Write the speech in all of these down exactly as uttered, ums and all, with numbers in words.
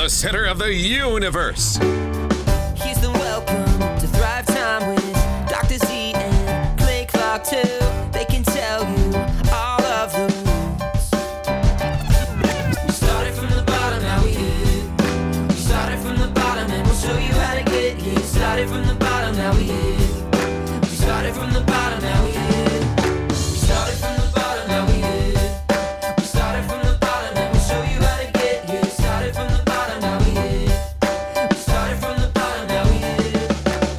the center of the universe. Here's the welcome to Thrive Time with Doctor Z and Play Clock too. They can tell you all of the rules. We started from the bottom, now we hit. We started from the bottom and we'll show you how to get here. Started from the bottom, now we hit. We started from the bottom, now we hit. We started from the bottom, now we hit. We started from the bottom and we'll show you how to get here. Started from the bottom, now we hit. We started from the bottom, now we hit.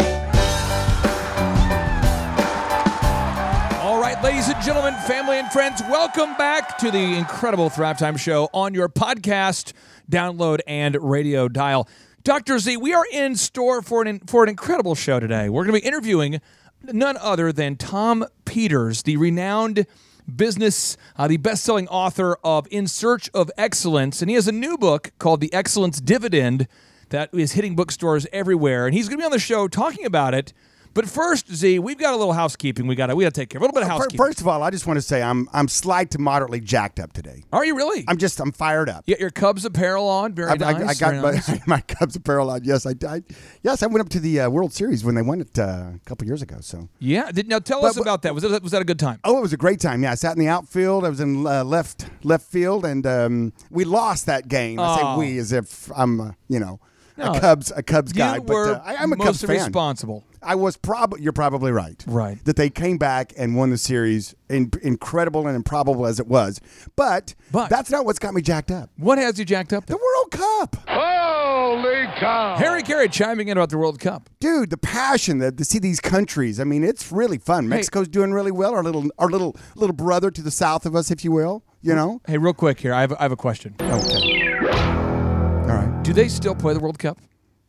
All right, ladies and gentlemen, family and friends, welcome back to the incredible Thrive Time Show on your podcast, download, and radio dial. Doctor Z, we are in store for an for an incredible show today. We're going to be interviewing none other than Tom Peters, the renowned business, uh, the best-selling author of In Search of Excellence, and he has a new book called The Excellence Dividend that is hitting bookstores everywhere, and he's going to be on the show talking about it. But first, Z, we've got a little housekeeping we got to we got to take care of. A little bit of housekeeping. First of all, I just want to say I'm I'm slight to moderately jacked up today. Are you really? I'm just I'm fired up. You got your Cubs apparel on, very I, nice. I, I got very my, nice. my Cubs apparel on. Yes, I, I yes I went up to the uh, World Series when they won it uh, a couple years ago. So Yeah, did, now tell But- us about that. Was that was that a good time? oh, it was a great time. Yeah, I sat in the outfield. I was in uh, left left field, and um, we lost that game. I Oh. say we as if I'm uh, you know No, a Cubs a Cubs guy, you but were uh, I, I'm a most Cubs fan. responsible. I was probably you're probably right. Right. That they came back and won the series, in, incredible and improbable as it was. But, But- that's not what's got me jacked up. What has you jacked up? The World Cup. Holy cow! Harry Carey chiming in about the World Cup. Dude, the passion that to see these countries. I mean, it's really fun. Mexico's doing really well. Our little our little little brother to the south of us, if you will, you know? Hey, real quick here, I have I have a question. Okay. All right. Do they still play the World Cup?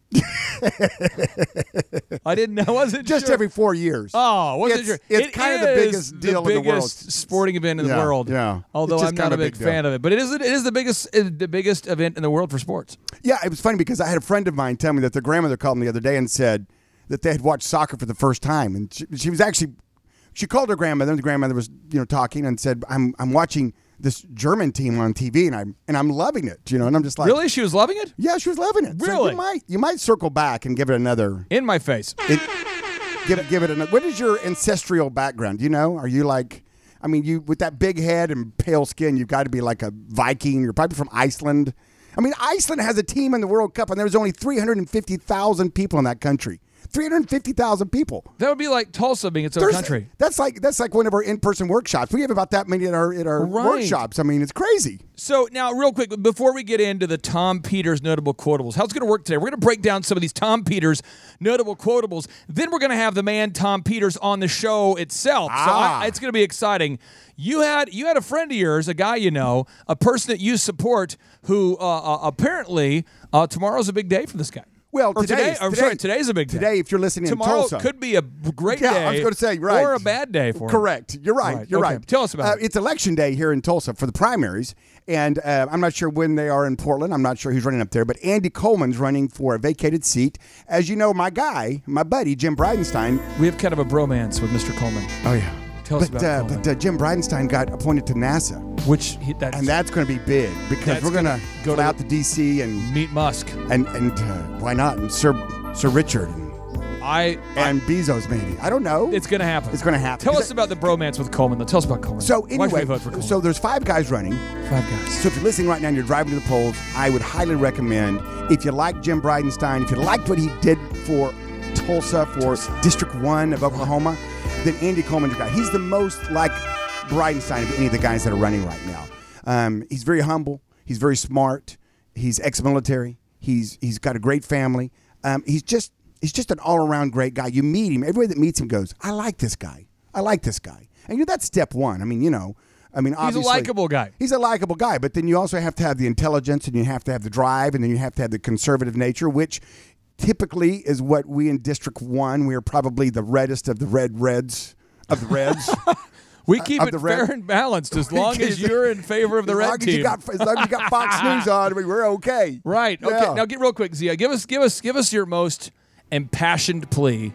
I didn't know. I wasn't Just sure. every four years. Oh, wasn't It's- sure. it's It kind of the is biggest deal the in the world. biggest sporting event in the Yeah, world. yeah. Although It's just I'm not kind a of a big big fan deal. of it, but it is it is the biggest uh, the biggest event in the world for sports. Yeah, it was funny because I had a friend of mine tell me that their grandmother called me the other day and said that they had watched soccer for the first time, and she, she was actually she called her grandmother, and the grandmother was you know talking and said, "I'm I'm watching this German team on T V, and I'm and I'm loving it," you know, and I'm just like, Really, she was loving it Yeah, she was loving it. So Really? you might you might circle back and give it another. in my face. It, give it give it another. What is your ancestral background? Do you know? Are you like? I mean, you with that big head and pale skin, you've got to be like a Viking. You're probably from Iceland. I mean, Iceland has a team in the World Cup, and there's only three hundred fifty thousand people in that country. three hundred fifty thousand people. That would be like Tulsa being its own There's- country. That's like that's like one of our in-person workshops. We have about that many at our at our Right. workshops. I mean, it's crazy. So now, real quick, before we get into the Tom Peters notable quotables, how's it going to work today? We're going to break down some of these Tom Peters notable quotables. Then we're going to have the man Tom Peters on the show itself. So Ah. I, it's going to be exciting. You had you had a friend of yours, a guy you know, a person that you support, who uh, uh, apparently uh, tomorrow's a big day for this guy. Well, or today, today, is- I'm today- sorry, today's a big day. Today, if you're listening Tomorrow in Tulsa, could be a b- great yeah, day. I was going to say right, or a bad day for him. Correct. You're right. Right, You're okay. right. Tell us about uh, it. It's election day here in Tulsa for the primaries, and uh, I'm not sure when they are in Portland. I'm not sure who's running up there, but Andy Coleman's running for a vacated seat. As you know, my guy, my buddy Jim Bridenstine. We have kind of a bromance with Mister Coleman, Oh yeah. Tell us but, about uh, Coleman. but uh, Jim Bridenstine got appointed to NASA, which he, that's, and that's going to be big because That's we're going to gonna go go to- out to D C and meet Musk. and and uh, why not? And Sir Sir Richard and, I, I and Bezos maybe. I don't know. it's going to happen. It's gonna happen. Tell Is us it- about the bromance with Coleman. Though. Tell us about Coleman. So Why should anyway, we vote for Coleman? so there's five guys running. five guys. So if you're listening right now and you're driving to the polls, I would highly recommend, if you like Jim Bridenstine, if you liked what he did for Tulsa, for District one of Oklahoma, then Andy Coleman's your guy. He's the most like Bridenstine of any of the guys that are running right now. Um, he's very humble. He's very smart. He's ex-military. He's he's got a great family. Um, he's just he's just an all-around great guy. You meet him, everybody that meets him goes, I like this guy. I like this guy. And you know, that's step one. I mean, you know, I mean, He's a obviously, likable guy. He's a likable guy, but then you also have to have the intelligence, and you have to have the drive, and then you have to have the conservative nature, which typically is what we in District One. We are probably the reddest of the red reds of the Reds. We keep of it the fair red- and balanced as We long keep as it- you're in favor of the as red long as team. You got, as long as you got Fox News on, I mean, we're okay. Right. Okay. Yeah. Now get real quick, Zia. Give us, give us, give us your most impassioned plea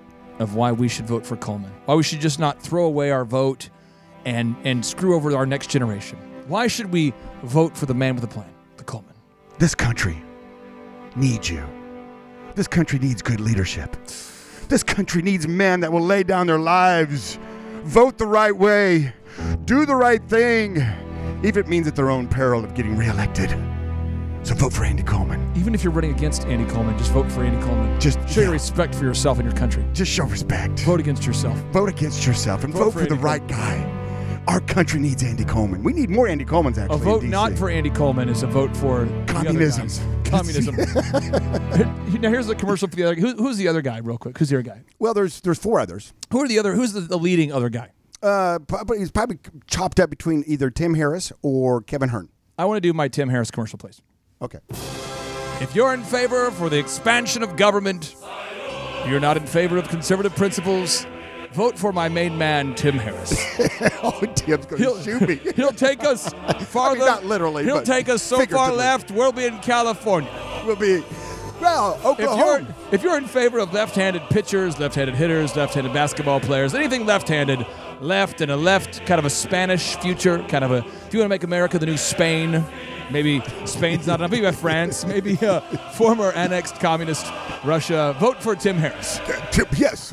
of why we should vote for Coleman. Why we should just not throw away our vote and and screw over our next generation. Why should we vote for the man with a plan, the Coleman? This country need you. This country needs good leadership. This country needs men that will lay down their lives, vote the right way, do the right thing, even if it means at their own peril of getting reelected. So vote for Andy Coleman. Even if you're running against Andy Coleman, just vote for Andy Coleman. Just show yeah. your respect for yourself and your country. Just show respect. Vote against yourself. Vote against yourself and vote, vote for, for the right guy. Our country needs Andy Coleman. We need more Andy Colemans, actually. A vote in D C. not for Andy Coleman is a vote for communism. Communism. Now here's the commercial for the other. Who, who's the other guy, real quick? Who's the other guy? Well, there's there's four others. Who are the other? Who's the, the leading other guy? Uh, probably, he's probably chopped up between either Tim Harris or Kevin Hearn. I want to do my Tim Harris commercial, please. Okay. If you're in favor for the expansion of government, you're not in favor of conservative principles, vote for my main man, Tim Harris. Oh, Tim's going to shoot me. He'll take us farther. I mean, not literally, He'll but take us so far left, we'll be in California. We'll be, well, Oklahoma. If you're, if you're in favor of left-handed pitchers, left-handed hitters, left-handed basketball players, anything left-handed, left and a left, kind of a Spanish future, kind of a, if you want to make America the new Spain, maybe Spain's not enough, maybe a France, maybe a former annexed communist Russia, vote for Tim Harris. Yes.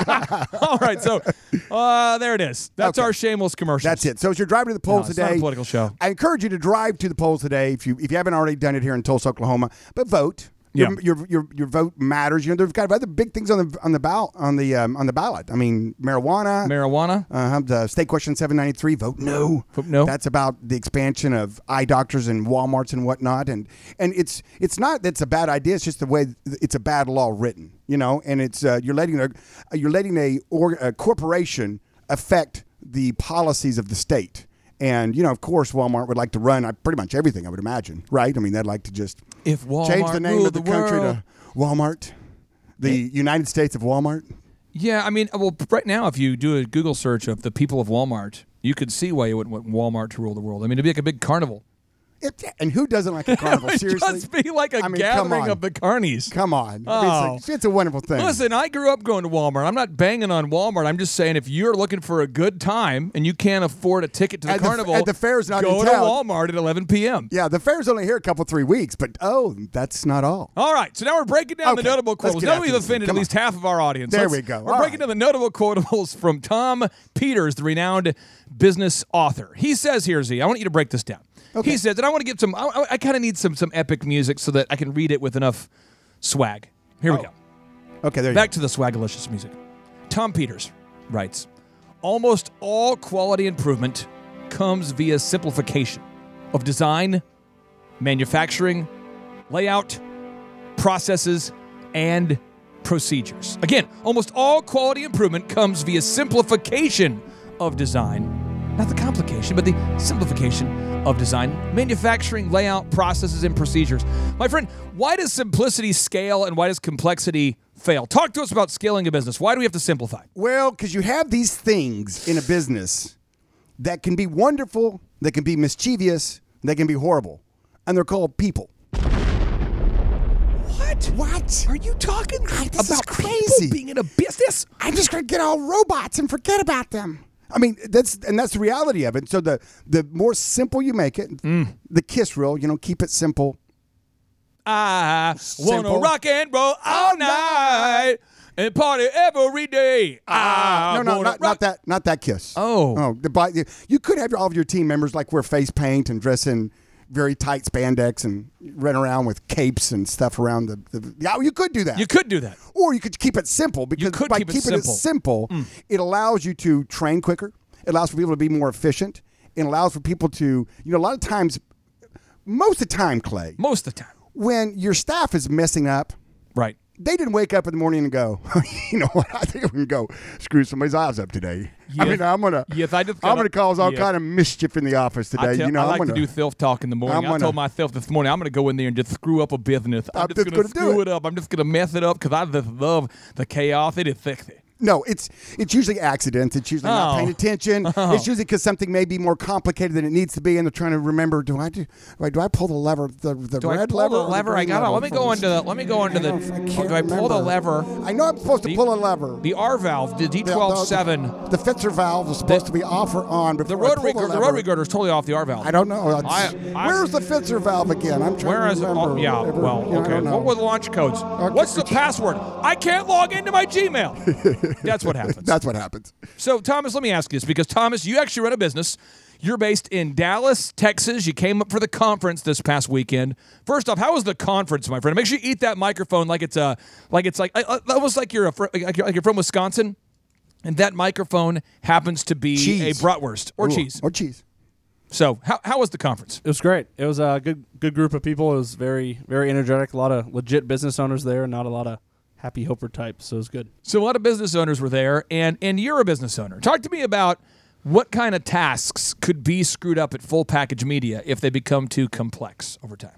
All right, so uh, there it is. That's Okay. our shameless commercial. That's it. So as you're driving to the polls No, it's today, not a political show. I encourage you to drive to the polls today if you if you haven't already done it here in Tulsa, Oklahoma. But vote. Your, Yeah. your your your vote matters. You know, there's got other big things on the on the ballot on the um, on the ballot. I mean, marijuana. Marijuana? Uh, the state question seven ninety-three. Vote no. Vote no. That's about the expansion of eye doctors and Walmarts and whatnot. And and it's it's not that it's a bad idea. It's just the way it's a bad law written. You know, and it's uh, you're letting a you're letting a, or, a corporation affect the policies of the state. And, you know, of course, Walmart would like to run uh, pretty much everything, I would imagine, right? I mean, they'd like to just If Walmart change the name ruled of the, the country world. to Walmart, the United States of Walmart. Yeah, I mean, well, right now, if you do a Google search of the people of Walmart, you could see why you wouldn't want Walmart to rule the world. I mean, it'd be like a big carnival. It, and who doesn't like a carnival? It would Seriously, just be like a I mean, come gathering on. of the carnies. Come on, Oh. I mean, it's, like, it's a wonderful thing. Listen, I grew up going to Walmart. I'm not banging on Walmart. I'm just saying if you're looking for a good time and you can't afford a ticket to the And the- carnival, and the fair's not go in to town. Walmart at eleven p.m. Yeah, the fair's only here a couple three weeks, but oh, that's not all. All right, so now we're breaking down the Okay, notable let's quotables. get Now after we've this thing. offended Come at least on. half of our audience. There Let's- we go. We're All breaking right. down the notable quotables from Tom Peters, the renowned business author. He says here, Z, I want you to break this down. Okay. He says, and I want to get some, I, I, I kind of need some some epic music so that I can read it with enough swag. Here we Oh. go. Okay, there you Back to the swagalicious music. Tom Peters writes, almost all quality improvement comes via simplification of design, manufacturing, layout, processes, and procedures. Again, almost all quality improvement comes via simplification of design, not the complication, but the simplification of design, manufacturing, layout, processes, and procedures. My friend, why does simplicity scale and why does complexity fail? Talk to us about scaling a business. Why do we have to simplify? Well, because you have these things in a business that can be wonderful, that can be mischievous, that can be horrible, and they're called people. What? What? Are you talking This is about crazy. people being in a business? I'm just going to get all robots and forget about them. I mean, that's and that's the reality of it. So the the more simple you make it, the KISS rule, you know, keep it simple. I Simple. wanna rock and roll all night and party every day. I no, no, wanna not, not rock- that, not that KISS. Oh. oh, the bi- you could have all of your team members like wear face paint and dress in very tight spandex and run around with capes and stuff around the. the yeah, you could do that. You could do that. Or you could keep it simple because could by keep it keeping simple. it simple, it allows you to train quicker. It allows for people to be more efficient. It allows for people to, you know, a lot of times, most of the time, Clay, Most of the time. when your staff is messing up, Right. they didn't wake up in the morning and go, you know what, I think I'm going to go screw somebody's eyes up today. I Yeah. mean, I'm going to Yeah, if I just I'm gotta- going to cause all yeah. kind of mischief in the office today. I, tell, you know, I I'm like gonna, to do filth talk in the morning. I'm I gonna- told myself this morning I'm going to go in there and just screw up a business. I'm, I'm just just going to gonna do screw it. it up. I'm just going to mess it up because I just love the chaos. It is sexy. No, it's it's usually accidents. It's usually not Oh. paying attention. Oh. It's usually because something may be more complicated than it needs to be, and they're trying to remember. Do I do? Do I, do I pull the lever? The, the Do red I pull lever? the or lever? I green got lever Let me go first? into the. Let me go into I the. don't know if I can't Do I pull the remember. lever? I know I'm supposed to The- pull a lever. The R valve, the D The- twelve the- seven. The Fitzer valve is supposed to be off or on before The I pull rotary, the the lever. rotary girder is totally off the R valve. I don't know. It's- I- I- where's the Fitzer valve again? I'm trying Where to is it? remember. Oh, yeah, Ever- well, you know, I okay. don't know. What were the launch codes? What's the password? I can't log into my Gmail. That's what happens. That's what happens. So, Thomas, let me ask you this, because, Thomas, you actually run a business. You're based in Dallas, Texas. You came up for the conference this past weekend. First off, how was the conference, my friend? Make sure you eat that microphone like it's a, like it's like uh, almost like you're a, fr- like you're like you're from Wisconsin, and that microphone happens to be Cheese. a bratwurst or Ooh, cheese. Or cheese. So, how how was the conference? It was great. It was a good good group of people. It was very very energetic. A lot of legit business owners there, not a lot of happy hoper types. So it was good. So, a lot of business owners were there, and and you're a business owner. Talk to me about what kind of tasks could be screwed up at Full Package Media if they become too complex over time.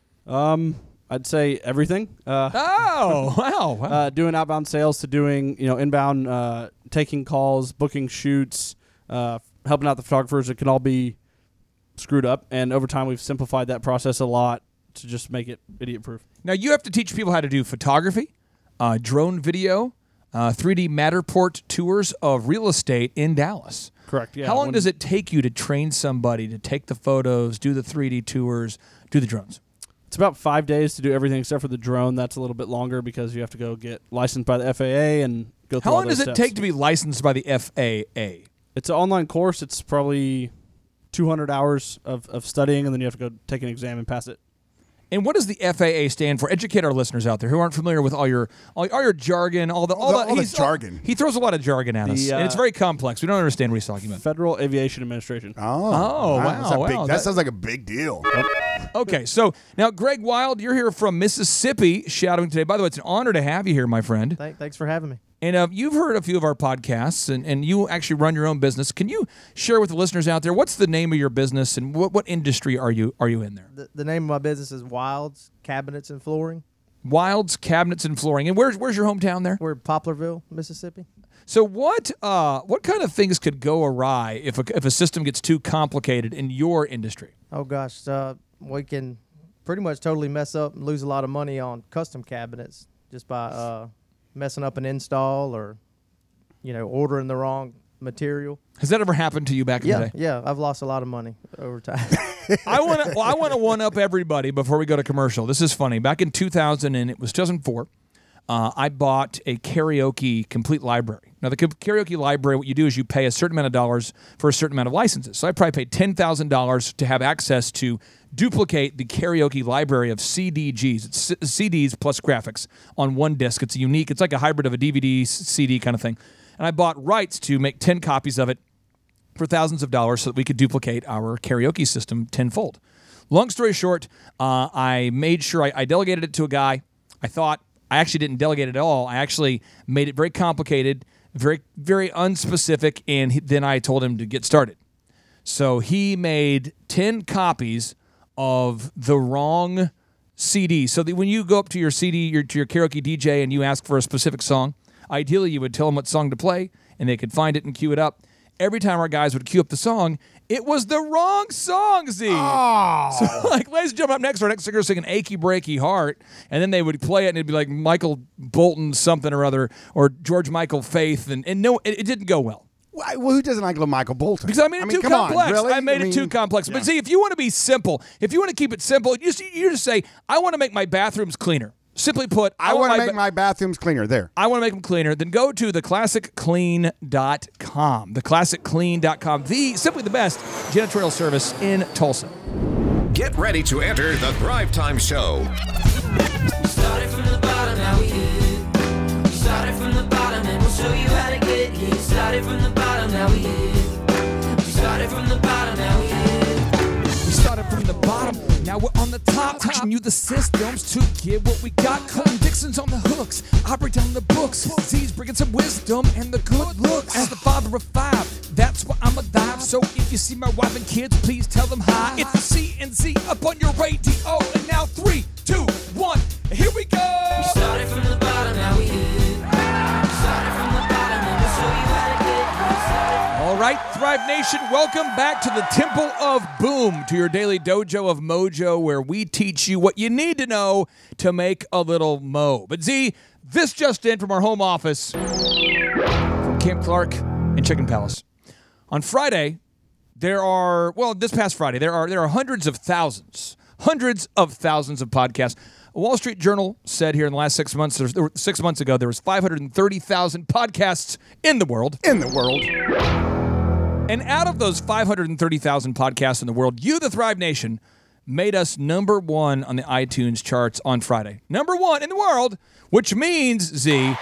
Um, I'd say everything. Uh, Oh, wow. wow. uh, doing outbound sales to doing you know inbound, uh, taking calls, booking shoots, uh, helping out the photographers. It can all be screwed up, and over time we've simplified that process a lot to just make it idiot proof. Now, you have to teach people how to do photography, uh, drone video, uh, three D Matterport tours of real estate in Dallas. Correct. Yeah. How long when- does it take you to train somebody to take the photos, do the three D tours, do the drones? It's about five days to do everything except for the drone. That's a little bit longer because you have to go get licensed by the F A A and go through How all long those does it steps. take to be licensed by the F A A? It's an online course. It's probably two hundred hours of, of studying, and then you have to go take an exam and pass it. And what does the F A A stand for? Educate our listeners out there who aren't familiar with all your all, all your jargon, all the all, The- the, all the he's- jargon. He throws a lot of jargon at The, us, and it's uh, very complex. We don't understand what he's talking about. Federal Aviation Administration. Oh, Oh, wow, That's a big- wow, that, that- sounds like a big deal. Okay, so now Greg Wild, you're here from Mississippi, shouting today. By the way, it's an honor to have you here, my friend. Thank, thanks for having me. And uh, you've heard a few of our podcasts, and, and you actually run your own business. Can you share with the listeners out there what's the name of your business and what, what industry are you are you in there? The, the name of my business is Wilds Cabinets and Flooring. Wilds Cabinets and Flooring. And where's where's your hometown there? We're in Poplarville, Mississippi. So what uh, what kind of things could go awry if a, if a system gets too complicated in your industry? Oh gosh, uh, we can pretty much totally mess up and lose a lot of money on custom cabinets just by uh, messing up an install or, you know, ordering the wrong material. Has that ever happened to you back in Yeah, the day? yeah, I've lost a lot of money over time. I want to. Well, I want to one up everybody before we go to commercial. This is funny. Back in two thousand, and it was two thousand four. Uh, I bought a karaoke complete library. Now, the ca- karaoke library, what you do is you pay a certain amount of dollars for a certain amount of licenses. So I probably paid ten thousand dollars to have access to duplicate the karaoke library of C D Gs. It's C- C Ds plus graphics on one disc. It's unique. It's like a hybrid of a D V D, C D kind of thing. And I bought rights to make ten copies of it for thousands of dollars so that we could duplicate our karaoke system tenfold. Long story short, uh, I made sure I, I delegated it to a guy. I thought I actually didn't delegate it at all. I actually made it very complicated, very, very unspecific, and he, then I told him to get started. So he made ten copies of the wrong C D. So that when you go up to your C D, your, to your karaoke D J, and you ask for a specific song, ideally you would tell them what song to play, and they could find it and cue it up. Every time our guys would cue up the song, it was the wrong song, Z. Oh. So, like, ladies and gentlemen, up next, our next singer singing Achy Breaky Heart, and then they would play it, and it'd be like Michael Bolton something or other, or George Michael Faith, and, and no, it, it didn't go well. Why- Well, who doesn't like little Michael Bolton? Because I made it I mean, too come on, complex. really? I made I it too mean, complex. yeah. But see, if you want to be simple, if you want to keep it simple, you just, you just say, I want to make my bathrooms cleaner. Simply put, I, I want to my make ba- my bathrooms cleaner. There. I want to make them cleaner. Then go to the classic clean dot com. the classic clean dot com. The simply the best janitorial service in Tulsa. Get ready to enter the Thrive Time Show. We started from the bottom, now we here. We started from the bottom, and we'll show you how to get here. Started from the bottom, now we here. We started from the bottom, now we here. We started from the bottom, now we're on the top, teaching you the systems to get what we got. Colton Dixon's on the hooks, I break down the books. Z's bringing some wisdom and the good looks. As the father of five, that's why I'm a dive. So if you see my wife and kids, please tell them hi. It's the C N Z up on your radio, and now three, two, one, here we go. We started from the bottom, now we here. We started from the bottom. Nation, welcome back to the Temple of Boom, to your daily dojo of mojo, where we teach you what you need to know to make a little mo. But Z, this just in from our home office, from Camp Clark and Chicken Palace. On Friday, there are, well, this past Friday, there are there are hundreds of thousands, hundreds of thousands of podcasts. A Wall Street Journal said here in the last six months, there was, six months ago, there was five hundred thirty thousand podcasts in the world. In the world. And out of those five hundred thirty thousand podcasts in the world, you, the Thrive Nation, made us number one on the iTunes charts on Friday. Number one in the world, which means, Z,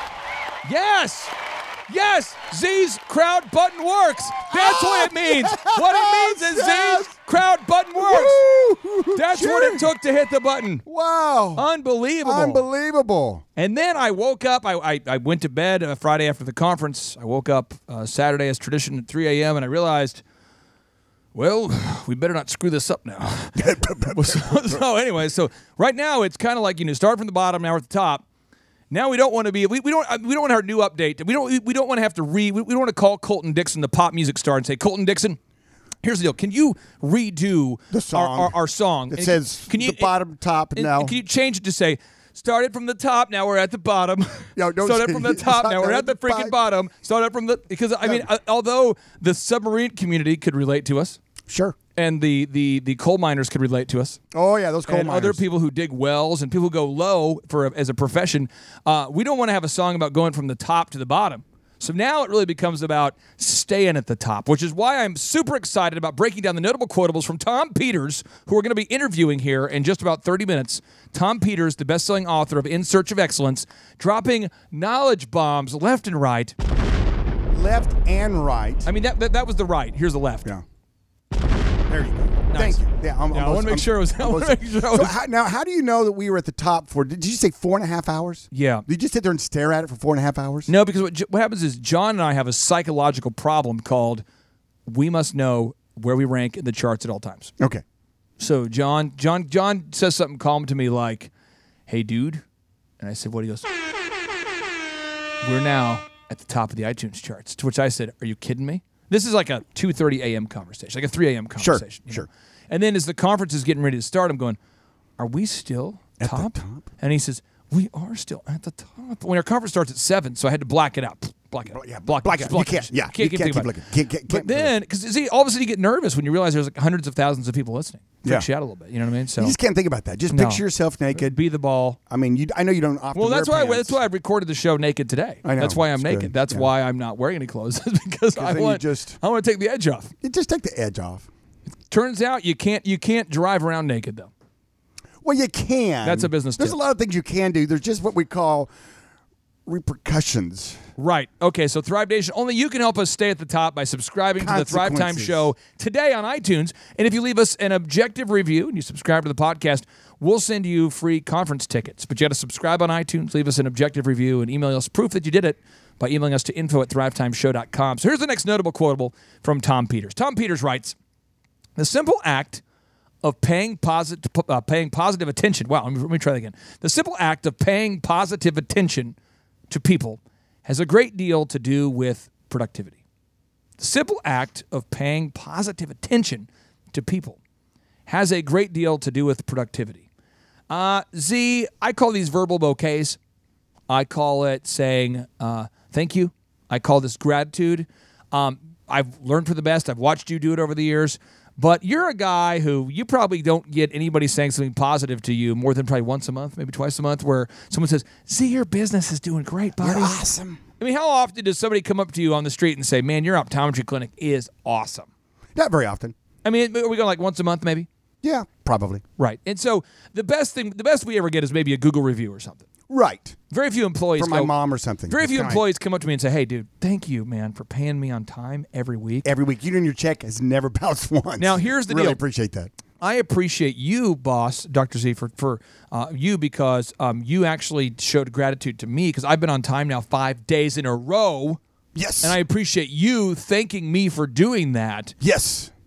yes, yes, Z's crowd button works. That's what it means. What it means is Z's crowd button works. That's what it took to hit the button. Wow. Unbelievable. Unbelievable. And then I woke up. I I, I went to bed uh, Friday after the conference. I woke up uh, Saturday as tradition at three a.m. and I realized, well, we better not screw this up now. so, so anyway, so right now it's kind of like, you know, start from the bottom, now we're at the top. Now we don't want to be. We, we don't. We don't want our new update. We don't. We don't want to have to re. We, we don't want to call Colton Dixon, the pop music star, and say, Colton Dixon, here's the deal. Can you redo The song. Our, our, our song? It And says can you, the bottom, top, and, now. and can you change it to say, started from the top, now we're at the bottom. No, don't started say- from the top, now we're Started at the at the freaking bottom. bottom. Started from the because I mean, uh, although the submarine community could relate to us, Sure. and the the the coal miners could relate to us. Oh, yeah, those coal And miners. other people who dig wells and people who go low for a, as a profession, uh, we don't want to have a song about going from the top to the bottom. So now it really becomes about staying at the top, which is why I'm super excited about breaking down the notable quotables from Tom Peters, who we're going to be interviewing here in just about thirty minutes. Tom Peters, the best-selling author of In Search of Excellence, dropping knowledge bombs left and right. Left and right. I mean, that that, that was the right. Here's the left. Yeah. There you go. Nice. Thank you. Yeah, I'm, Yeah, I I'm wanna make I'm- sure it was- I'm I wanna most- make sure it So was- how, now, how do you know that we were at the top for? Did you say four and a half hours? Yeah. Did you just sit there and stare at it for four and a half hours? No, because what, J- what happens is John and I have a psychological problem called we must know where we rank in the charts at all times. Okay. So John, John, John says something calm to me like, "Hey, dude," and I said, "What?" He goes, "We're now at the top of the iTunes charts." To which I said, "Are you kidding me?" This is like a two thirty a.m. conversation, like a three a.m. Sure, conversation. you know? sure. And then as the conference is getting ready to start, I'm going, "Are we still At the top?" top? And he says, "We are still at the top." When our conference starts at seven, so I had to black it out. Block it out. Yeah, block, black it. it. Block You can't- it. yeah, can't you keep can't thinking keep about it. looking. Can't- can't- But can't- then, because see, all of a sudden you get nervous when you realize there's like hundreds of thousands of people listening. Freaks Yeah. you out a little bit. You know what I mean? So You just can't think about that. Just No. picture yourself naked. be the ball. I mean, you, I know you don't often Well, that's wear why I, pants. that's why I recorded the show naked today. I know. That's why I'm It's naked. good. That's Yeah. why I'm not wearing any clothes because I then you want just- I want to take the edge off. You just take the edge off. Turns out you can't you can't drive around naked though. Well, you can. That's a business There's tip. a lot of things you can do. There's just what we call repercussions. Right. Okay, so Thrive Nation, only you can help us stay at the top by subscribing to the Thrive Time Consequences. Show today on iTunes. And if you leave us an objective review and you subscribe to the podcast, we'll send you free conference tickets. But you got to subscribe on iTunes, leave us an objective review, and email us proof that you did it by emailing us to info at thrive time show dot com. So here's the next notable quotable from Tom Peters. Tom Peters writes, "The simple act of paying positive, uh, paying positive attention." Wow, let me, let me try that again. The simple act of paying positive attention to people has a great deal to do with productivity. The simple act of paying positive attention to people has a great deal to do with productivity. Uh, Z, I call these verbal bouquets. I call it saying uh, thank you. I call this gratitude. Um, I've learned from the best. I've watched you do it over the years. But you're a guy who you probably don't get anybody saying something positive to you more than probably once a month, maybe twice a month, where someone says, "Z, your business is doing great, buddy." You're awesome. I mean, how often does somebody come up to you on the street and say, "Man, your optometry clinic is awesome"? Not very often. I mean, are we going like once a month, maybe? Yeah, probably. Right. And so the best thing, the best we ever get is maybe a Google review or something. Right. Very few employees For my go- mom or something. Very It's few kinda like employees come up to me and say, "Hey, dude, thank you, man, for paying me on time every week." every week. You and your check has never bounced once. Now, here's the really deal. appreciate that. I appreciate you, boss, Doctor Z, for for uh, you because um, you actually showed gratitude to me because I've been on time now five days in a row, Yes. and I appreciate you thanking me for doing that. yes.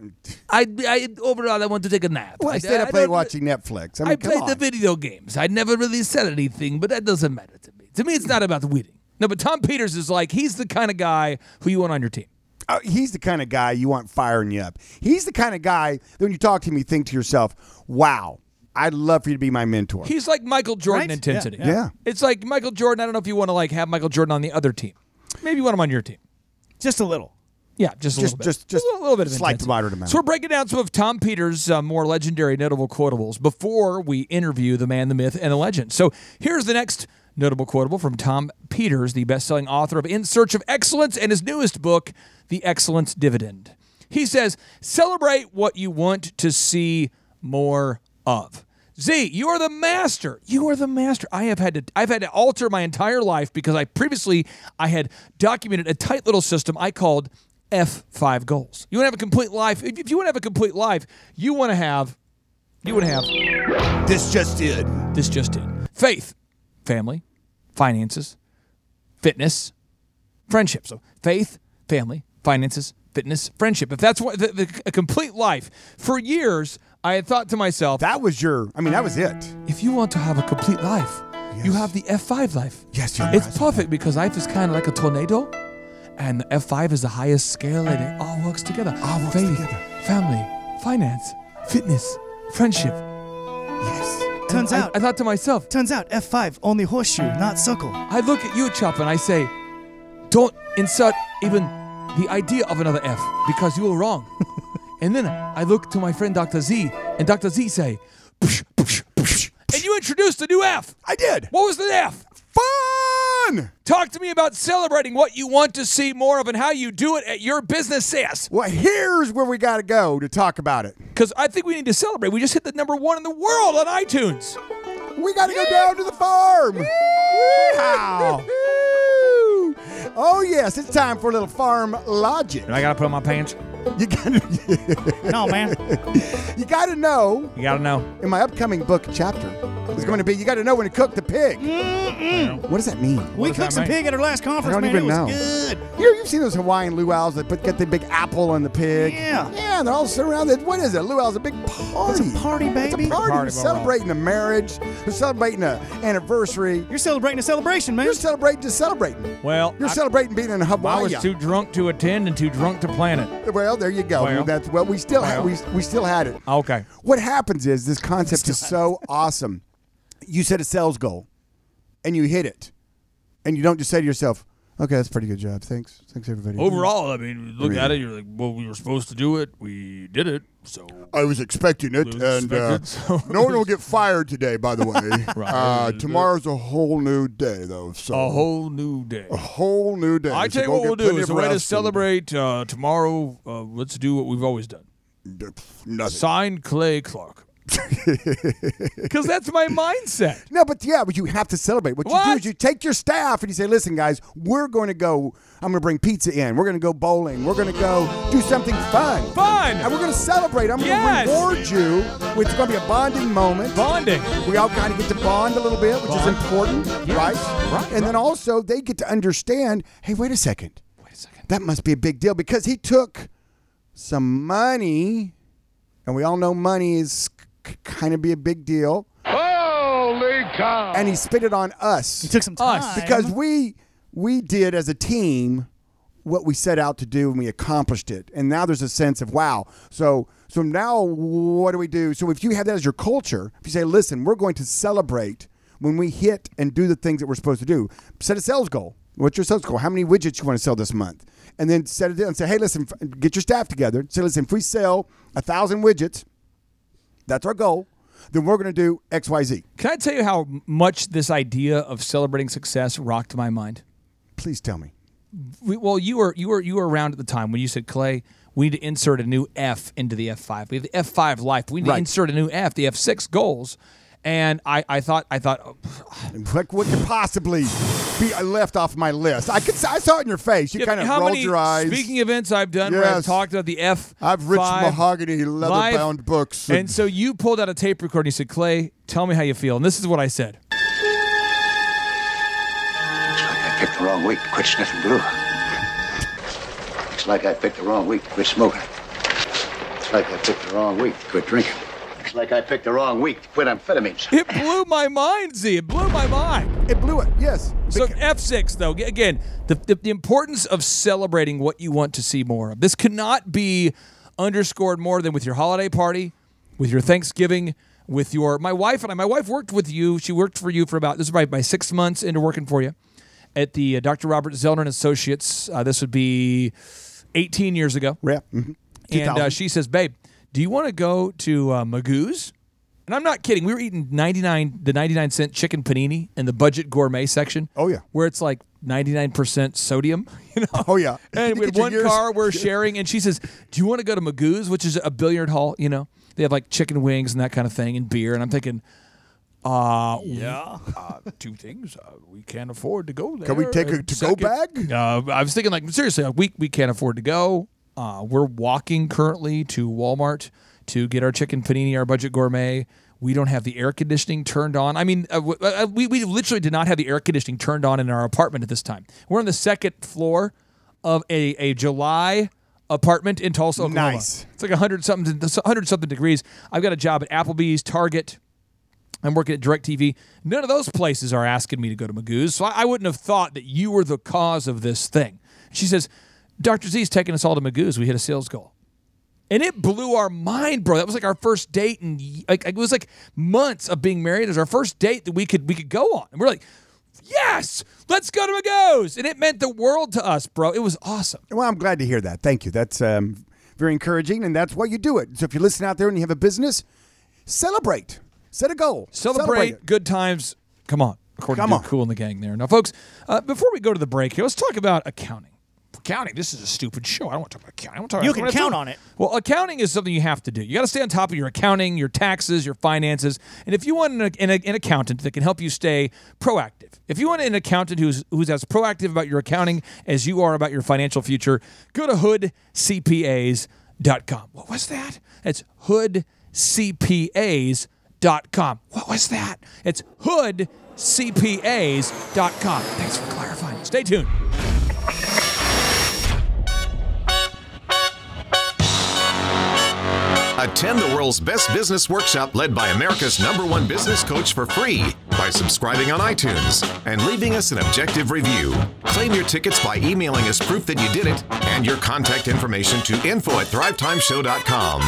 I, I overall I want to take a nap. Well, I I, stayed I up late don't- watching Netflix. I mean, I come played on. the video games. I never really said anything, but that doesn't matter to me. To me, it's not about winning. No, but Tom Peters is like, he's the kind of guy who you want on your team. Uh, he's the kind of guy you want firing you up. He's the kind of guy that when you talk to him, you think to yourself, wow, I'd love for you to be my mentor. He's like Michael Jordan Right? intensity. Yeah, yeah. It's like Michael Jordan. I don't know if you want to like have Michael Jordan on the other team. Maybe you want him on your team. Just a little. Yeah, just a Just- little bit. just- just a little, little bit of slight to intensity. moderate amount. So we're breaking down some of Tom Peters' uh, more legendary, notable quotables before we interview the man, the myth, and the legend. So here's the next notable quotable from Tom Peters, the best-selling author of In Search of Excellence and his newest book, The Excellence Dividend. He says, celebrate what you want to see more of. Z, you are the master. You are the master. I have had to I've had to alter my entire life because I previously I had documented a tight little system I called F five goals. You want to have a complete life. If if you want to have a complete life, you want to have you want to have This just did. this just did. Faith, family, finances, fitness, friendship. So faith, family, finances, fitness, friendship. If that's what the, the, a complete life. For years, I had thought to myself, That was your, I mean, that was it. if you want to have a complete life, you Yes. have the F five life. Yes, you're It's right. perfect because life is kind of like a tornado, and the F five is the highest scale, and it all works together. All works Faith, together. family, finance, fitness, friendship. Yes. Turns I, out, I thought to myself, turns out F five only horseshoe, not circle. I look at you, Chop, and I say, don't insert even the idea of another F because you were wrong. And then I look to my friend Doctor Z, and Doctor Z say, "Psh, psh, psh," and you introduced a new F. I did. What was the F? Fun! Talk to me about celebrating what you want to see more of and how you do it at your business, sis. Well, here's where we got to go to talk about it. Because I think we need to celebrate. We just hit the number one in the world on iTunes. We got to go down to the farm. Wow. Oh, yes, it's time for a little farm logic. I gotta put on my pants. You got to No, man. you got to know You gotta know. in my upcoming book chapter is going to be you got to know when to cook the pig. What does that mean? We does cooked that some mean? pig at our last conference, I don't man. even it was know. good. You, you've seen those Hawaiian luau's that put, get the big apple on the pig. Yeah. Yeah, and they're all sitting around. It. What is it? Luau's a big party. It's a party, It's baby. a party. Party, We're celebrating a marriage. We're celebrating an anniversary. You're celebrating a celebration, man. You're celebrating just celebrating. Well, You're I, celebrating being in I Hawaii. was too drunk to attend and too drunk to plan it. Well, there you go. Well. That's well, we still had, Well. we we still had it. Okay. What happens is this concept is so awesome. You set a sales goal, and you hit it, and you don't just say to yourself, "Okay, that's a pretty good job. Thanks, thanks everybody." Overall, I mean, you look mean- at it, you're like, well, we were supposed to do it. We did it. So I was expecting it, Was and uh, expected, so- no one will get fired today, by the way. Right. uh, tomorrow's a whole new day, though. So a whole new day. a whole new day. I So tell you go what get we'll do. plenty It's of a way to rest and- celebrate uh, tomorrow. Uh, let's do what we've always done. Nothing. Signed Clay Clark. Because that's my mindset. No, but yeah, but you have to celebrate. What, you do What? is you take your staff and you say, "Listen, guys, we're going to go. I'm going to bring pizza in. We're going to go bowling. We're going to go do something fun, Fun. and we're going to celebrate. I'm Yes. going to reward you. With, it's going to be a bonding moment. Bonding. We all kind of get to bond a little bit, which Bond. is important, Yes. right? Right, And then also they get to understand. Hey, wait a second. Wait a second. That must be a big deal because he took some money, and we all know money is c- kind of be a big deal, Holy cow! and he spit it on us. It took some time. Us, because we we did as a team what we set out to do and we accomplished it, and now there's a sense of wow. So so now what do we do? So if you have that as your culture, if you say, listen, we're going to celebrate when we hit and do the things that we're supposed to do. Set a sales goal. What's your sales goal? How many widgets you want to sell this month? And then set it down and say, hey, listen, f- get your staff together. Say, listen, if we sell a thousand widgets, that's our goal. Then we're going to do X, Y, Z. Can I tell you how much this idea of celebrating success rocked my mind? Please tell me. We, well, you were you were you were around at the time when you said, Clay, we need to insert a new F into the F five. We have the F five life. We need Right. to insert a new F, the F six goals. And I, I thought I thought oh, What, what could possibly be left off my list? I could. I saw it in your face. You yeah, kind of how rolled many your eyes. speaking events I've done where I've Yes. talked about the F. I've rich five mahogany leather-bound life. books. And so you pulled out a tape recorder and you said, Clay, tell me how you feel. And this is what I said. Looks like I picked the wrong week to quit sniffing glue. Looks like I picked the wrong week to quit smoking. Looks like I picked the wrong week to quit drinking. Looks like I picked the wrong week to quit amphetamines. It blew my mind, Z. It blew my mind. It blew it, yes. So F six, though, g- again, the, the the importance of celebrating what you want to see more of. This cannot be underscored more than with your holiday party, with your Thanksgiving, with your... My wife and I, my wife worked with you. She worked for you for about, this is probably my six months into working for you at the uh, Doctor Robert Zellner and Associates. Uh, this would be eighteen years ago. Yeah. Mm-hmm. And uh, she says, babe, do you want to go to uh, Magoo's? And I'm not kidding. We were eating ninety-nine the ninety-nine cent chicken panini in the budget gourmet section. Oh, yeah. Where it's like ninety-nine percent sodium. You know? Oh, yeah. And we Get had your one years- car we're sharing. And she says, do you want to go to Magoo's, which is a billiard hall, you know? They have like chicken wings and that kind of thing and beer. And I'm thinking, uh, yeah, uh, two things. Uh, we can't afford to go there. Can we take a And to-go bag? Uh, I was thinking, like, seriously, like, we, we can't afford to go. Uh, we're walking currently to Walmart to get our chicken panini, our budget gourmet. We don't have the air conditioning turned on. I mean, uh, w- uh, we, we literally did not have the air conditioning turned on in our apartment at this time. We're on the second floor of a, a July apartment in Tulsa, Oklahoma. Nice. It's like one hundred something, one hundred something degrees. I've got a job at Applebee's, Target. I'm working at DirecTV. None of those places are asking me to go to Magoo's, so I, I wouldn't have thought that you were the cause of this thing. She says, Doctor Z's taking us all to Magoo's. We hit a sales goal. And it blew our mind, bro. That was like our first date, and like it was like months of being married. It was our first date that we could we could go on, and we're like, yes, let's go to Magoo's, and it meant the world to us, bro. It was awesome. Well, I'm glad to hear that. Thank you. That's um, very encouraging, and that's why you do it. So if you listen out there and you have a business, celebrate. Set a goal. Celebrate, it. good times. Come on, according Come to on. Cool and the Gang there. Now, folks, uh, before we go to the break here, let's talk about accounting. Accounting, this is a stupid show. I don't want to talk about accounting. I want to talk You about can what I count do. on it. Well, accounting is something you have to do. You got to stay on top of your accounting, your taxes, your finances. And if you want an, an, an accountant that can help you stay proactive, if you want an accountant who's who's as proactive about your accounting as you are about your financial future, go to hood c p as dot com. What was that? It's hood c p as dot com. What was that? It's hood c p as dot com. Thanks for clarifying. Stay tuned. Attend the world's best business workshop led by America's number one business coach for free by subscribing on iTunes and leaving us an objective review. Claim your tickets by emailing us proof that you did it and your contact information to info at thrive time show dot com.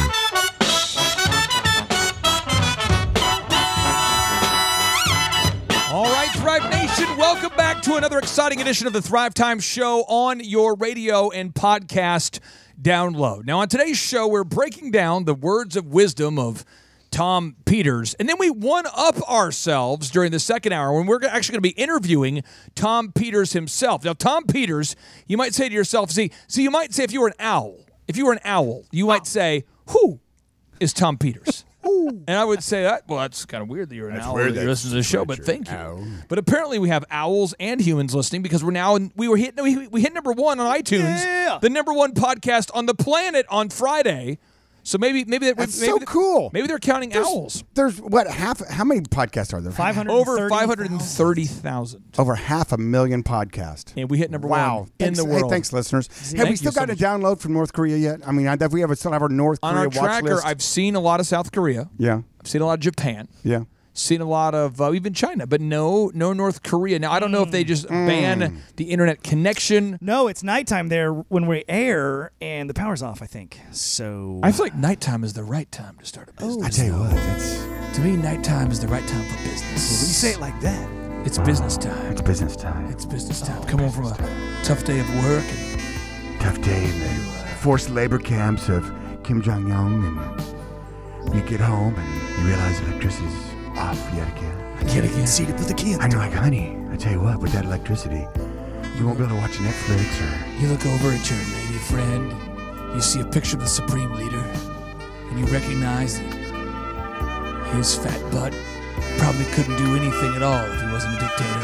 All right, Thrive Nation, welcome back to another exciting edition of the Thrive Time Show on your radio and podcast download. Now, on today's show, we're breaking down the words of wisdom of Tom Peters, and then we one-up ourselves during the second hour when we're actually going to be interviewing Tom Peters himself. Now, Tom Peters, you might say to yourself, see, so you might say if you were an owl, if you were an owl, you might say, who is Tom Peters? And I would say that, well, that's kind of weird that you're an That's owl weird that you that- listen to the show, but you're thank an you. owl. But apparently we have owls and humans listening because we're now in, we were hit we, we hit number one on iTunes, Yeah. the number one podcast on the planet on Friday. So maybe maybe that That's maybe so th- cool. Maybe they're counting There's, owls. there's what half? How many podcasts are there? five hundred Over five hundred thirty thousand. Over half a million podcasts. And we hit number Wow! one Thanks, in the world. Hey, thanks, listeners. Have Thank we still you so got a much. download from North Korea yet? I mean, I, we have still have our North On Korea our watch tracker, list. I've seen a lot of South Korea. yeah, I've seen a lot of Japan. yeah. Seen a lot of uh, even China, but no, no North Korea. Now I don't know if they just Mm. ban the internet connection. No, it's nighttime there when we air and the power's off, I think. So I feel like nighttime is the right time to start a business. I tell you what, that's To me, nighttime is the right time for when you business. say it like that. It's business time. it's business time. It's business time. Come home from a tough day of work. And Tough day in the forced labor camps of Kim Jong Un, and you get home and you realize electricity's off yet again. yet again. See to put the key in the And you're door. like, honey, I tell you what, with that electricity, you won't be able to watch Netflix or You look over at your lady friend. You see a picture of the Supreme Leader, and you recognize that his fat butt probably couldn't do anything at all if he wasn't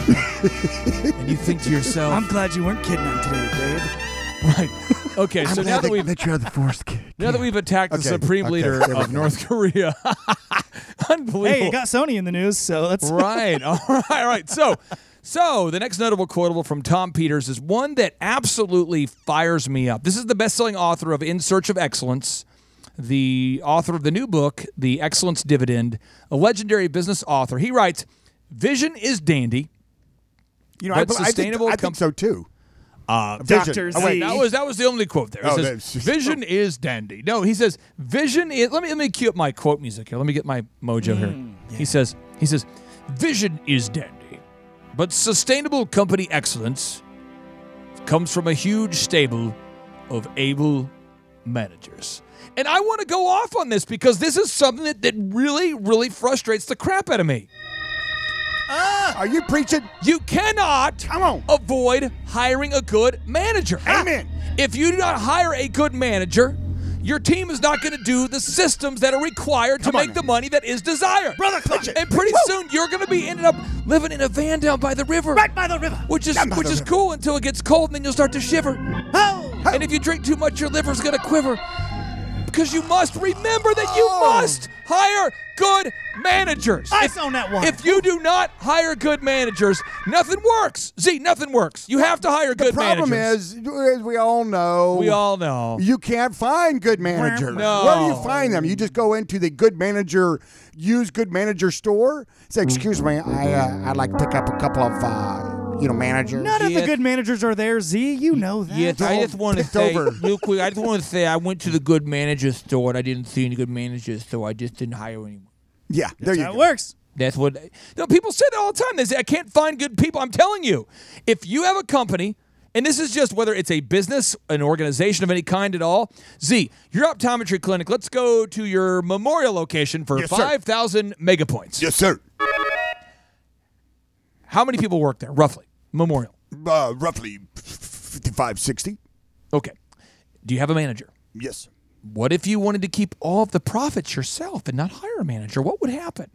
a dictator. And you think to yourself, I'm glad you weren't kidnapped today, babe. right? Okay, so I'm now glad that we've that you're the forced kid. now that we've attacked the Okay, Supreme okay, Leader there we of go. North Korea, unbelievable. Hey, you got Sony in the news, so that's Right. All right. All right. So, so the next notable quotable from Tom Peters is one that absolutely fires me up. This is the best-selling author of In Search of Excellence, the author of the new book, The Excellence Dividend, a legendary business author. He writes, "Vision is dandy, You know, but I, I, think, sustainable I think com- so too. Uh, Vision. Doctor Oh, wait, Z. That was that was the only quote there. He Oh, says, that's just- "Vision is dandy." No, he says, "Vision is." Let me let me cue up my quote music here. Let me get my mojo here. He says, he says, "Vision is dandy, but sustainable company excellence comes from a huge stable of able managers." And I want to go off on this because this is something that, that really, really frustrates the crap out of me. Are you preaching? You cannot Come on. avoid hiring a good manager. Amen. If you do not hire a good manager, your team is not going to do the systems that are required Come to on make now. the money that is desired. Brother Clutch. And pretty soon you're going to be ended up living in a van down by the river. Right by the river. Which is Down by which the is river. cool until it gets cold and then you'll start to shiver. Oh. And if you drink too much, your liver's going to quiver. Because you must remember that you Oh. must hire good managers. Ice If- on that one. If you do not hire good managers, nothing works. Z, nothing works. You have to hire The good problem managers. is, as we all know, we all know. you can't find good managers. No. Where do you find them? You just go into the good manager, use good manager store. Say, excuse me, I uh, I'd like to pick up a couple of uh, you know managers. None of Yeah. the good managers are there, Z. You know that. Yes, I just want to picked say, over. real quick, I just want to say I went to the good manager store and I didn't see any good managers, so I just didn't hire anyone. Yeah, there you How it go. works. That's what you know, people say that all the time. They say, I can't find good people. I'm telling you, if you have a company, and this is just whether it's a business, an organization of any kind at all, Z, your optometry clinic, let's go to your Memorial location for Yes, sir. five thousand mega points. Yes, sir. How many people work there, roughly? Memorial. Uh, roughly fifty-five, sixty. Okay. Do you have a manager? Yes. What if you wanted to keep all of the profits yourself and not hire a manager? What would happen?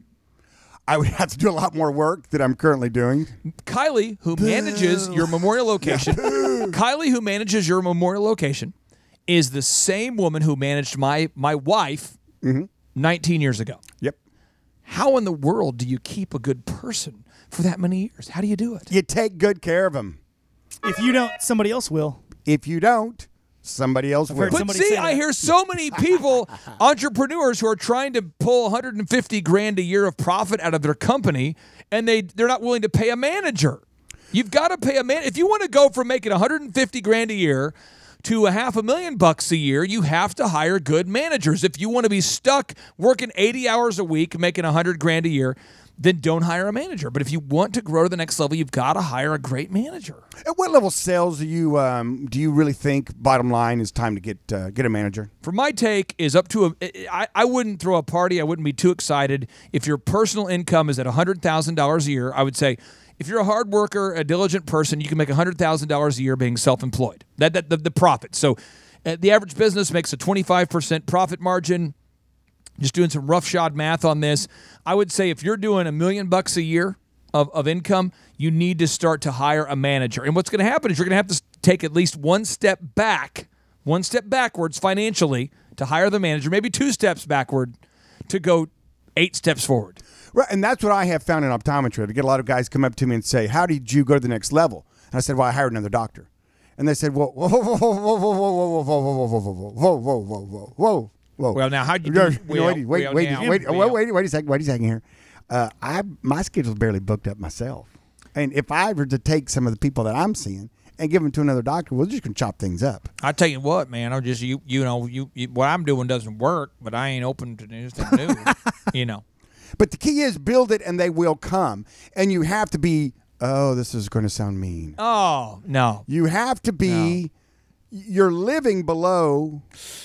I would have to do a lot more work than I'm currently doing. Kylie, who manages your Memorial location, Kylie, who manages your Memorial location, is the same woman who managed my my wife nineteen years ago. Yep. How in the world do you keep a good person for that many years? How do you do it? You take good care of them. If you don't, somebody else will. If you don't, somebody else will. heard But somebody see, say I that. hear so many people, entrepreneurs, who are trying to pull one hundred fifty grand a year of profit out of their company, and they they're not willing to pay a manager. You've got to pay a man. If you want to go from making one hundred fifty grand a year to a half a million bucks a year, you have to hire good managers. If you want to be stuck working eighty hours a week, making one hundred grand a year, then don't hire a manager. But if you want to grow to the next level, you've got to hire a great manager. At what level of sales do you um, do you really think? Bottom line is time to get uh, get a manager. For my take is up to a. I, I wouldn't throw a party. I wouldn't be too excited. If your personal income is at one hundred thousand dollars a year, I would say if you're a hard worker, a diligent person, you can make one hundred thousand dollars a year being self-employed. That, that the, the profit. So uh, the average business makes a twenty-five percent profit margin. Just doing some roughshod math on this, I would say if you're doing a million bucks a year of, of income, you need to start to hire a manager. And what's going to happen is you're going to have to take at least one step back, one step backwards financially to hire the manager, maybe two steps backward to go eight steps forward. Right, and that's what I have found in optometry. I get a lot of guys come up to me and say, "How did you go to the next level?" And I said, "Well, I hired another doctor." And they said, "Whoa, whoa, whoa, whoa, whoa, whoa, whoa, whoa, whoa, whoa, whoa, whoa, whoa, whoa, whoa, whoa, whoa." Whoa. Well, now, how'd you No, do- no, well, wait, wait, well, wait, now- wait, well. wait, wait, wait a second, wait a second here. Uh, I my schedule's barely booked up myself, and if I were to take some of the people that I'm seeing and give them to another doctor, we're just gonna chop things up. I tell you what, man, I'm just you. You know, you, you what I'm doing doesn't work, but I ain't open to anything new. You know. But the key is build it, and they will come. And you have to be. Oh, this is going to sound mean. Oh no, You have to be. You're living below.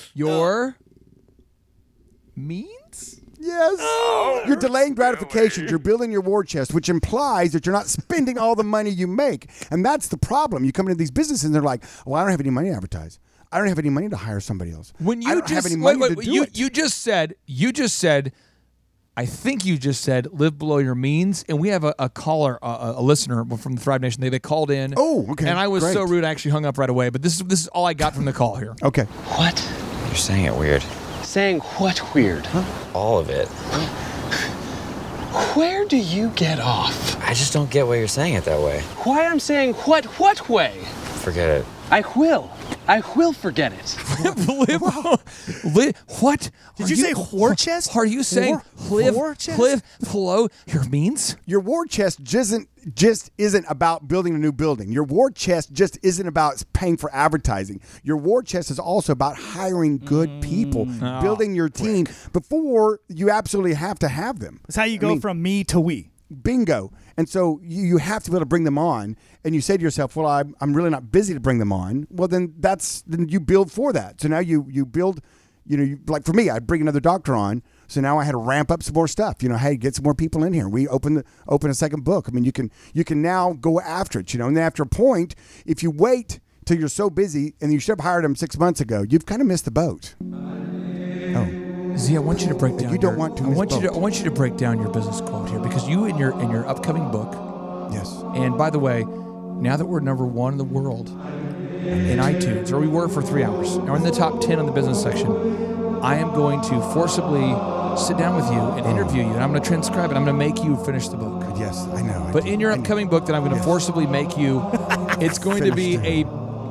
your means. Yes. You're delaying gratifications. You're building your war chest, which implies that you're not spending all the money you make. And that's the problem. You come into these businesses and they're like, well, I don't have any money to advertise. I don't have any money to hire somebody else. When you I don't just have any wait, money wait, to do you it. you just said you just said, I think you just said live below your means, and we have a, a caller, a, a listener from the Thrive Nation. They they called in. Oh, okay, And I was so great. rude, I actually hung up right away. But this is this is all I got from the call here. Okay. What? You're saying it weird. Saying what weird? Huh? All of it. Where do you get off? I just don't get why you're saying it that way. Why I'm saying what what way? Forget it. I will. I will forget it. live, li- what? Did Are you, say war chest? Are you saying War- live, war chest? live, flow your means? Your war chest just isn't, just isn't about building a new building. Your war chest just isn't about paying for advertising. Your war chest is also about hiring good people, Oh, building your team before you absolutely have to have them. That's how you go I mean, from me to we. Bingo. And so you, you have to be able to bring them on, and you say to yourself, well, I'm, I'm really not busy to bring them on. Well, then that's then you build for that. So now you you build, you know, you, like for me, I'd bring another doctor on. So now I had to ramp up some more stuff. You know, hey, get some more people in here. We open the open a second book. I mean, you can you can now go after it. You know, and then after a point, if you wait till you're so busy and you should have hired them six months ago, you've kind of missed the boat. Oh. Z, I want you to break down. You don't your, want to I want you to. misquote. I want you to break down your business quote here, because you in your in your upcoming book. Yes. And by the way, now that we're number one in the world in iTunes, or we were for three hours, now we're in the top ten on the business section, I am going to forcibly sit down with you and interview you, and I'm going to transcribe it. I'm going to make you finish the book. Yes, I know. I But do. in your I know. upcoming book that I'm going to Yes. forcibly make you, it's going to be Finish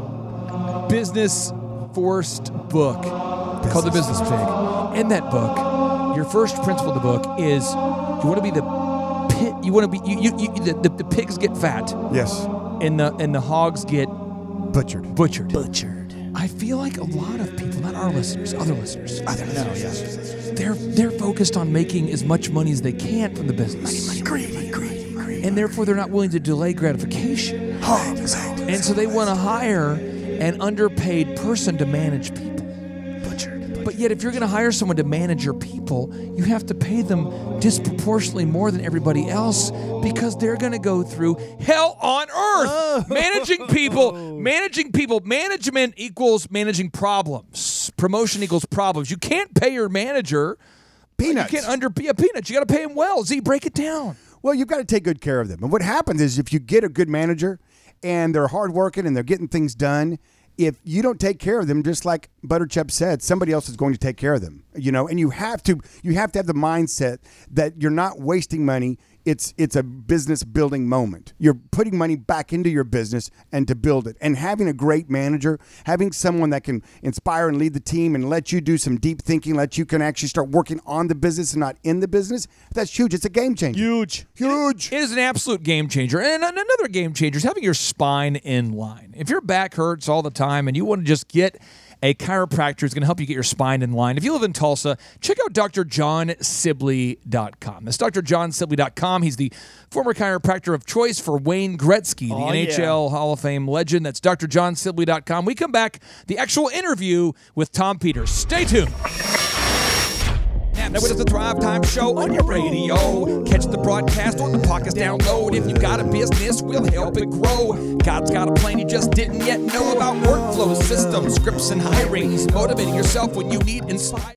a business-forced book called The Business Pig. In that book, your first principle of the book is you want to be the pit. You want to be you. you, you the, the, the pigs get fat, Yes. and the and the hogs get Butchered. butchered. Butchered. I feel like a lot of people, not our listeners, other listeners, other listeners, yes. they're they're focused on making as much money as they can from the business. Greedy, greedy, greedy. And therefore, they're not willing to delay gratification. And so they want to hire an underpaid person to manage people. But yet, if you're going to hire someone to manage your people, you have to pay them disproportionately more than everybody else, because they're going to go through hell on earth. Managing people, managing people, management equals managing problems. Promotion equals problems. You can't pay your manager Peanuts. You can't under yeah, peanuts. You got to pay him well. Z, break it down. Well, you've got to take good care of them. And what happens is if you get a good manager and they're hardworking and they're getting things done, if you don't take care of them, just like Butterchup said, somebody else is going to take care of them. You know, and you have to you have to have the mindset that you're not wasting money. It's it's a business building moment. You're putting money back into your business and to build it. And having a great manager, having someone that can inspire and lead the team and let you do some deep thinking, let you can actually start working on the business and not in the business, that's huge. It's a game changer. Huge. Huge. It is an absolute game changer. And another game changer is having your spine in line. If your back hurts all the time and you want to just get a chiropractor who's going to help you get your spine in line. If you live in Tulsa, check out D R John Sibley dot com. That's D R John Sibley dot com. He's the former chiropractor of choice for Wayne Gretzky, the Oh, N H L yeah. Hall of Fame legend. That's D R John Sibley dot com. We come back, the actual interview with Tom Peters. Stay tuned. Now it is the Thrive Time Show on your radio. Catch the broadcast on the podcast download. If you got a business, we'll help it grow. God's got a plan you just didn't yet know about workflows, systems, scripts, and hiring. Motivating yourself when you need inspiration.